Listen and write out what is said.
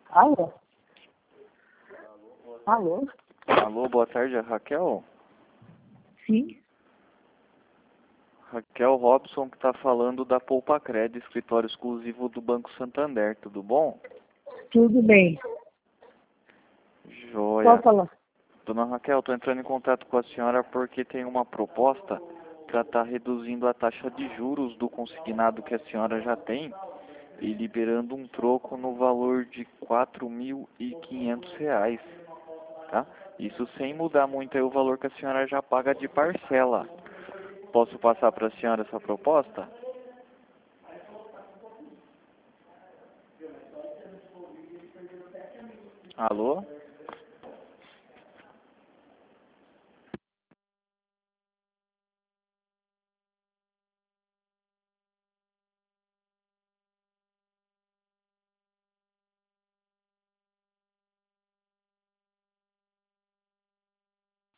Alô? Alô? Alô, boa tarde, é Raquel? Sim? Raquel Robson que está falando da Poupacred, escritório exclusivo do Banco Santander, tudo bom? Tudo bem. Joia. Pode falar. Dona Raquel, estou entrando em contato com a senhora porque tem uma proposta para estar reduzindo a taxa de juros do consignado que a senhora já tem e liberando um troco no valor de R$ 4.500, tá? Isso sem mudar muito aí o valor que a senhora já paga de parcela. Posso passar para a senhora essa proposta? Alô?